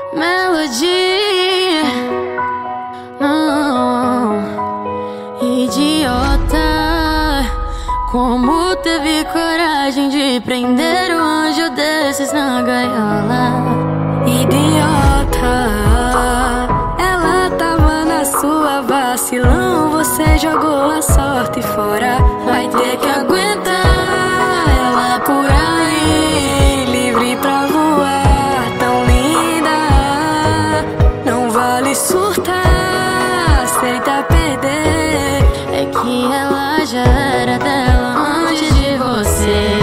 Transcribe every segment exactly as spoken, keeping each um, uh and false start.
Melody, não, idiota. Como teve coragem de prender um anjo desses na gaiola? Idiota, ela tava na sua vacilão, você jogou a sorte fora. Vai ter que aguentar ela por aí, livre pra voar, tão linda. Não vale surtar, aceita perder. É que ela já era dela antes de você.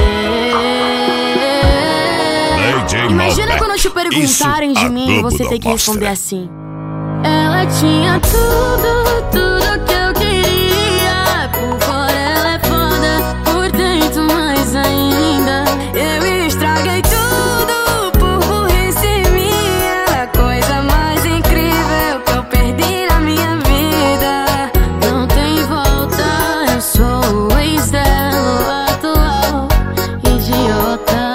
Imagina quando te perguntarem de mim, você tem que responder assim: ela tinha tudo, tudo que eu queria. Por fora ela é foda, por dentro mais ainda. Eu estraguei tudo por burrice minha. A coisa mais incrível que eu perdi na minha vida. Não tem volta, eu sou o ex dela, o atual idiota.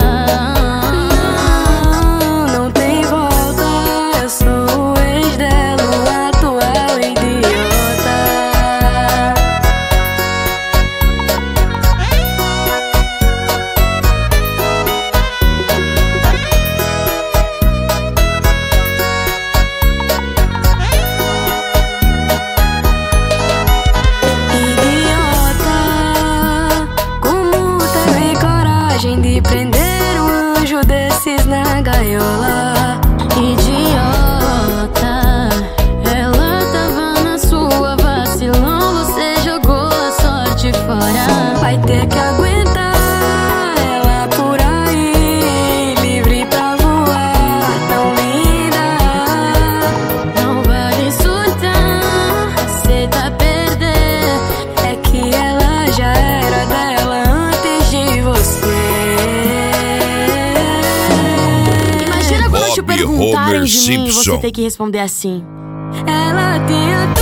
De prender um anjo desses na gaiola. Idiota, ela tava na sua vacilão, você jogou a sorte fora. Vai ter que aguentar ela por aí, livre pra voar, tão linda. Não vale surtar, aceita perder. É que ela já era dela antes de você. Te perguntarem de mim, você tem que responder assim: ela tinha